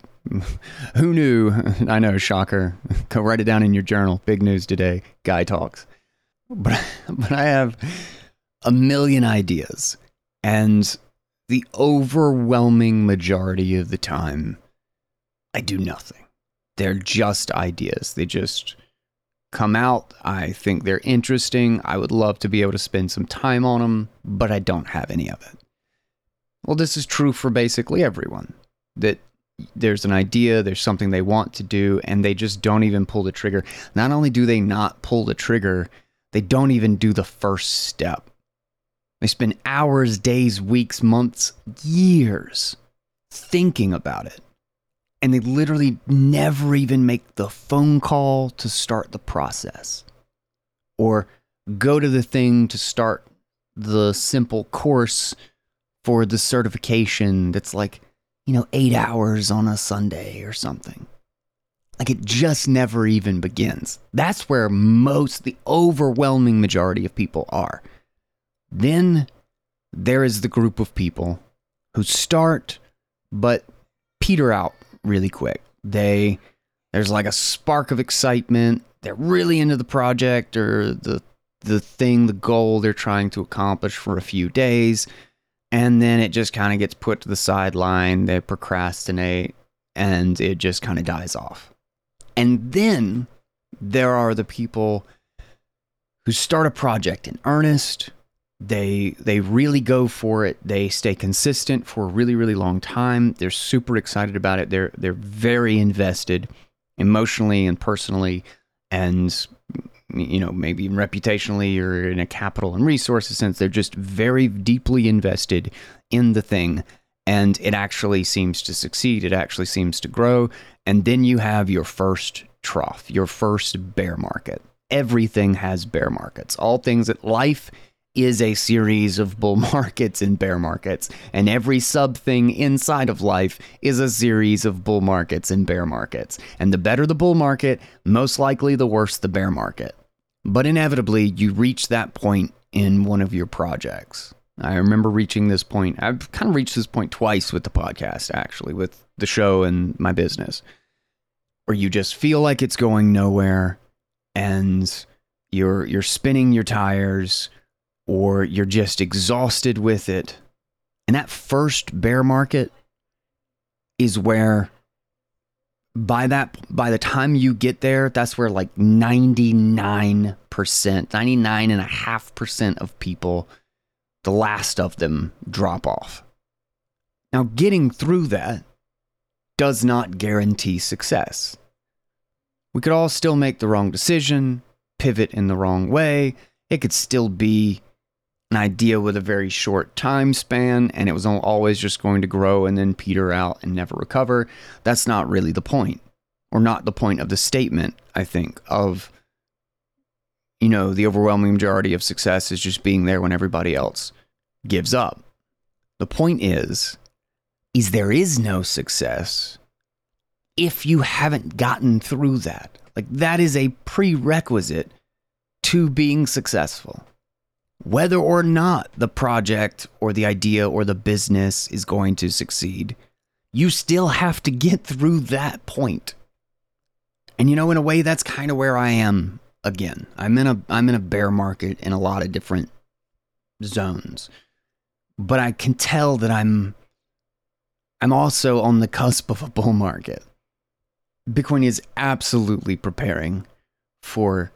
Who knew? I know, shocker. Go write it down in your journal. Big news today. Guy talks. But but I have a million ideas, and the overwhelming majority of the time, I do nothing. They're just ideas. They just come out. I think they're interesting. I would love to be able to spend some time on them, but I don't have any of it. Well, this is true for basically everyone. That there's an idea, there's something they want to do, and they just don't even pull the trigger. Not only do they not pull the trigger, they don't even do the first step. They spend hours, days, weeks, months, years thinking about it. And they literally never even make the phone call to start the process. Or go to the thing to start the simple course for the certification that's like you know, eight hours on a Sunday or something. Like it just never even begins. That's where most, the overwhelming majority of people are. Then there is the group of people who start but peter out really quick. They, there's like a spark of excitement. They're really into the project or the the thing, the goal they're trying to accomplish for a few days. And then it just kind of gets put to the sideline. They procrastinate and it just kind of dies off. And then there are the people who start a project in earnest. They they really go for it. They stay consistent for a really, really long time. They're super excited about it. They're they're very invested emotionally and personally, and you know, maybe even reputationally or in a capital and resources sense. They're just very deeply invested in the thing, and it actually seems to succeed. It actually seems to grow. And then you have your first trough, your first bear market. Everything has bear markets. All things at life is a series of bull markets and bear markets, and every sub thing inside of life is a series of bull markets and bear markets. And the better the bull market, most likely the worse the bear market. But inevitably, you reach that point in one of your projects. I remember reaching this point. I've kind of reached this point twice with the podcast, actually, with the show and my business, where you just feel like it's going nowhere, and you're you're spinning your tires, or you're just exhausted with it. And that first bear market is where by that by the time you get there, that's where like ninety-nine percent, ninety-nine point five percent of people, the last of them drop off. Now, getting through that does not guarantee success. We could all still make the wrong decision, pivot in the wrong way. It could still be an idea with a very short time span, and it was always just going to grow and then peter out and never recover. That's not really the point, or not the point of the statement, I think, of, you know, the overwhelming majority of success is just being there when everybody else gives up. The point is, is there is no success if you haven't gotten through that. Like, that is a prerequisite to being successful. Whether or not the project or the idea or the business is going to succeed, you still have to get through that point. And you know, in a way, that's kind of where I am again. I'm in a I'm in a bear market in a lot of different zones. But I can tell that I'm I'm also on the cusp of a bull market. Bitcoin is absolutely preparing for,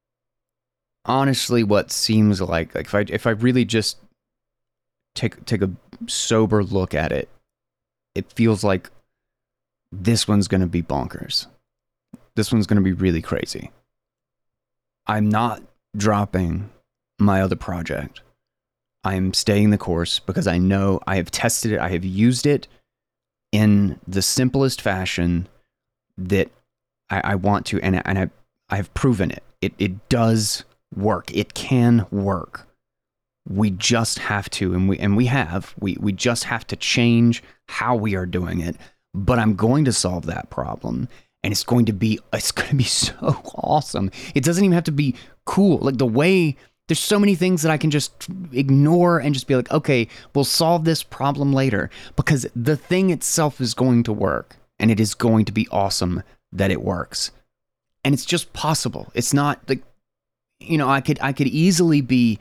honestly, what seems like, like if I if I really just take take a sober look at it, it feels like this one's going to be bonkers. This one's going to be really crazy. I'm not dropping my other project. I'm staying the course because I know I have tested it. I have used it in the simplest fashion that I, I want to, and, and I, I have proven it. It it does work. It can work. We just have to, and we and we have, we, we just have to change how we are doing it. But I'm going to solve that problem, and it's going to be it's going to be so awesome. It doesn't even have to be cool. Like, the way, there's so many things that I can just ignore and just be like, okay, we'll solve this problem later, because the thing itself is going to work, and it is going to be awesome that it works. And it's just possible. It's not like, you know, I could I could easily be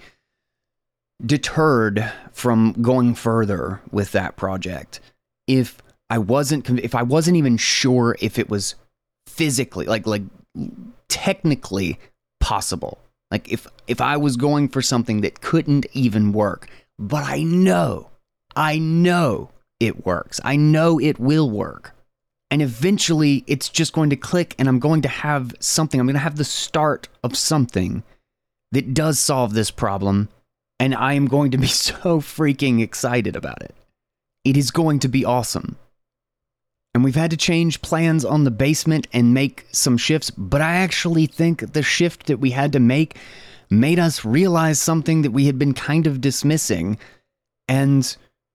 deterred from going further with that project if I wasn't if I wasn't even sure if it was physically, like like technically possible. Like if if I was going for something that couldn't even work, but I know, I know it works. I know it will work. And eventually it's just going to click, and I'm going to have something. I'm going to have the start of something that does solve this problem, and I am going to be so freaking excited about it. It is going to be awesome. And we've had to change plans on the basement and make some shifts, but I actually think the shift that we had to make made us realize something that we had been kind of dismissing, and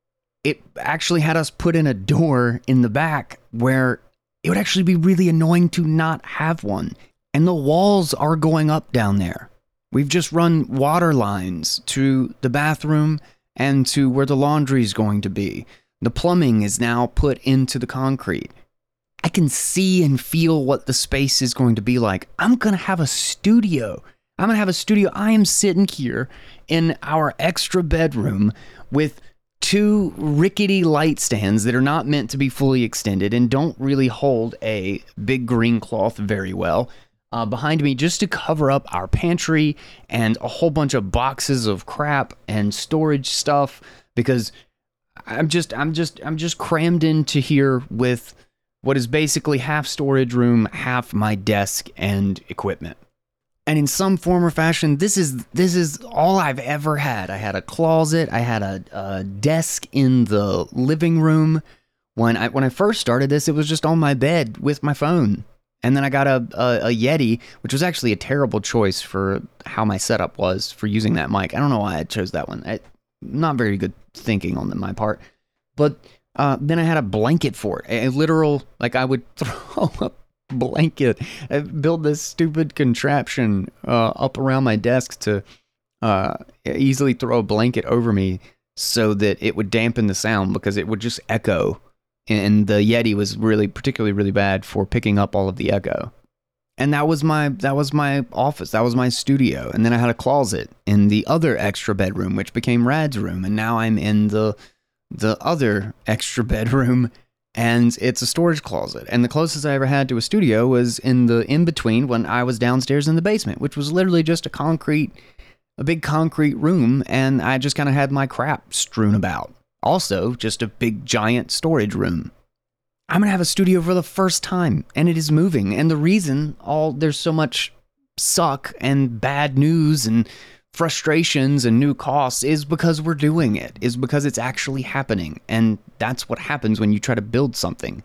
it actually had us put in a door in the back where it would actually be really annoying to not have one. And the walls are going up down there. We've just run water lines to the bathroom and to where the laundry is going to be. The plumbing is now put into the concrete. I can see and feel what the space is going to be like. I'm going to have a studio. I'm going to have a studio. I am sitting here in our extra bedroom with two rickety light stands that are not meant to be fully extended and don't really hold a big green cloth very well. Uh, behind me, just to cover up our pantry and a whole bunch of boxes of crap and storage stuff, because I'm just, I'm just, I'm just crammed into here with what is basically half storage room, half my desk and equipment. And in some form or fashion, this is this is all I've ever had. I had a closet, I had a, a desk in the living room. When I when I first started this, it was just on my bed with my phone. And then I got a, a, a Yeti, which was actually a terrible choice for how my setup was for using that mic. I don't know why I chose that one. I, not very good thinking on my part. But uh, then I had a blanket for it. A literal, like I would throw a blanket. I built this stupid contraption uh, up around my desk to uh, easily throw a blanket over me so that it would dampen the sound because it would just echo. And the Yeti was really, particularly really bad for picking up all of the echo. And that was my, that was my office. That was my studio. And then I had a closet in the other extra bedroom, which became Rad's room. And now I'm in the, the other extra bedroom, and it's a storage closet. And the closest I ever had to a studio was in the in-between when I was downstairs in the basement, which was literally just a concrete, a big concrete room. And I just kind of had my crap strewn about. Also, just a big giant storage room. I'm going to have a studio for the first time, and it is moving. And the reason all there's so much suck and bad news and frustrations and new costs is because we're doing it, is because it's actually happening. And that's what happens when you try to build something.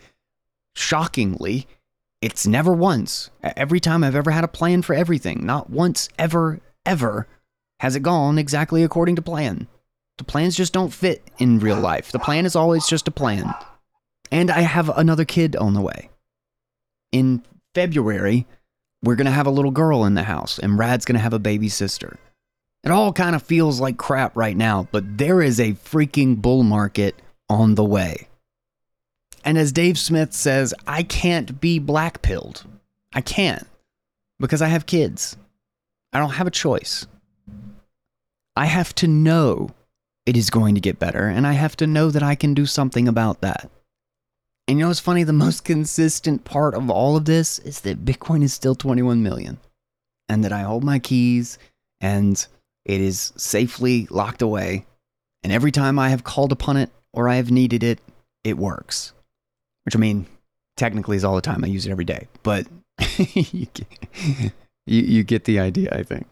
Shockingly, it's never once. Every time I've ever had a plan for everything, not once, ever, ever, has it gone exactly according to plan. The plans just don't fit in real life. The plan is always just a plan. And I have another kid on the way. In February, we're going to have a little girl in the house, and Rad's going to have a baby sister. It all kind of feels like crap right now, but there is a freaking bull market on the way. And as Dave Smith says, I can't be black-pilled. I can't. Because I have kids. I don't have a choice. I have to know it is going to get better, and I have to know that I can do something about that. And you know what's funny? The most consistent part of all of this is that Bitcoin is still twenty-one million, and that I hold my keys, and it is safely locked away, and every time I have called upon it, or I have needed it, it works. Which, I mean, technically is all the time. I use it every day, but you, get, you, you get the idea, I think.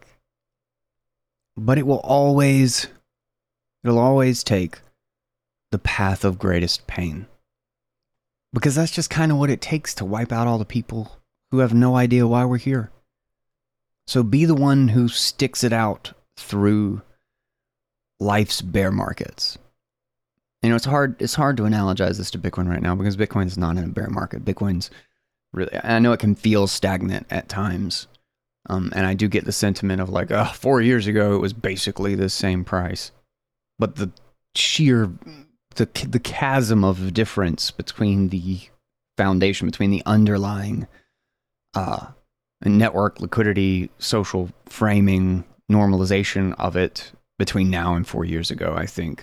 But it will always... It'll always take the path of greatest pain. Because that's just kind of what it takes to wipe out all the people who have no idea why we're here. So be the one who sticks it out through life's bear markets. You know, it's hard, it's hard to analogize this to Bitcoin right now because Bitcoin is not in a bear market. Bitcoin's really, I know it can feel stagnant at times. Um, and I do get the sentiment of like, oh, four years ago, it was basically the same price. But the sheer, the the chasm of difference between the foundation, between the underlying uh, network liquidity, social framing, normalization of it between now and four years ago, I think,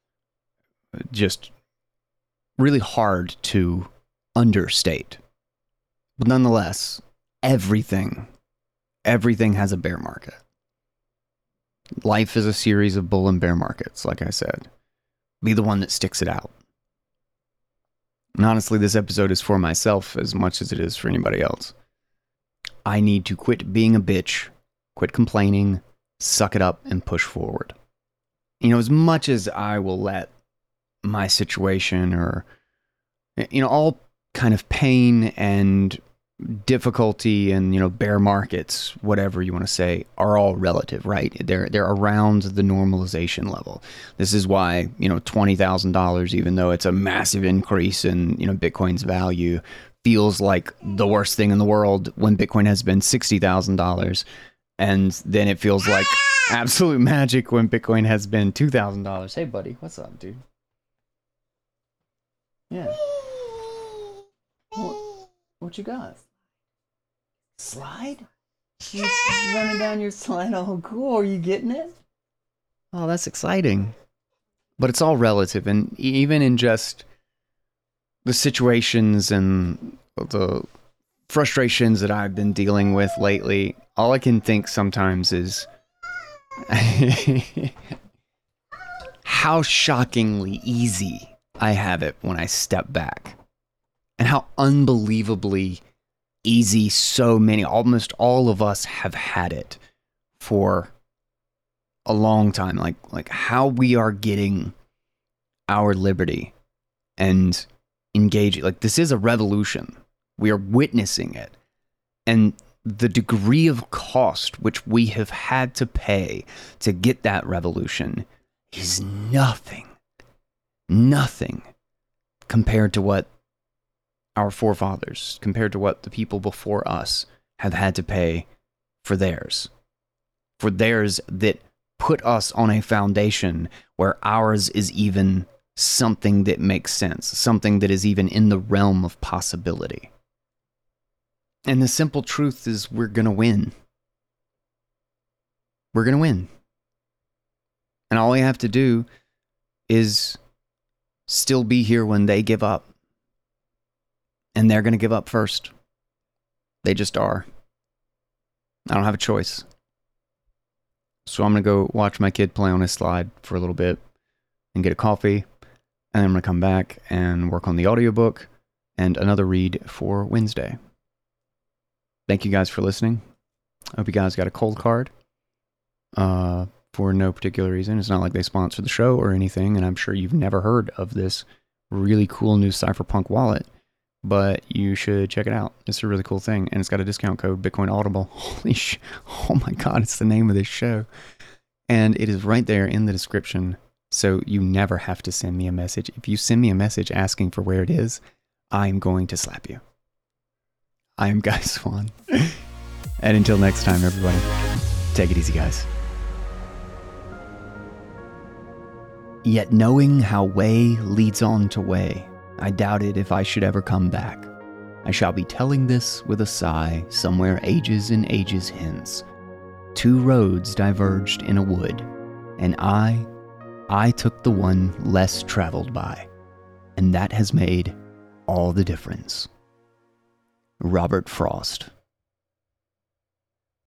just really hard to understate. But nonetheless, everything, everything has a bear market. Life is a series of bull and bear markets, like I said. Be the one that sticks it out. And honestly, this episode is for myself as much as it is for anybody else. I need to quit being a bitch, quit complaining, suck it up, and push forward. You know, as much as I will let my situation or, you know, all kind of pain and difficulty and, you know, bear markets, whatever you want to say, are all relative, right? They're they're around the normalization level. This is why, you know, twenty thousand dollars, even though it's a massive increase in, you know, Bitcoin's value, feels like the worst thing in the world when Bitcoin has been sixty thousand dollars, and then it feels like absolute magic when Bitcoin has been two thousand dollars. Hey, buddy, what's up, dude? Yeah. What, what you got? Slide? You running down your slide? Oh, cool. Are you getting it? Oh, that's exciting. But it's all relative. And even in just the situations and the frustrations that I've been dealing with lately, all I can think sometimes is how shockingly easy I have it when I step back. And how unbelievably easy so many, almost all of us have had it for a long time. Like, like how we are getting our liberty and engaging. Like, this is a revolution. We are witnessing it. And the degree of cost which we have had to pay to get that revolution is nothing, nothing compared to what our forefathers, compared to what the people before us have had to pay for theirs. For theirs that put us on a foundation where ours is even something that makes sense, something that is even in the realm of possibility. And the simple truth is we're going to win. We're going to win. And all we have to do is still be here when they give up. And they're going to give up first. They just are. I don't have a choice. So I'm going to go watch my kid play on his slide for a little bit and get a coffee. And then I'm going to come back and work on the audiobook and another read for Wednesday. Thank you guys for listening. I hope you guys got a cold card. Uh, for no particular reason. It's not like they sponsor the show or anything. And I'm sure you've never heard of this really cool new Cypherpunk wallet. But you should check it out. It's a really cool thing. And it's got a discount code, Bitcoin Audible. Holy sh... Oh my God, it's the name of this show. And it is right there in the description. So you never have to send me a message. If you send me a message asking for where it is, I'm going to slap you. I am Guy Swan. And until next time, everybody, take it easy, guys. Yet knowing how way leads on to way, I doubted if I should ever come back. I shall be telling this with a sigh somewhere ages and ages hence. Two roads diverged in a wood, and I, I took the one less traveled by, and that has made all the difference. Robert Frost.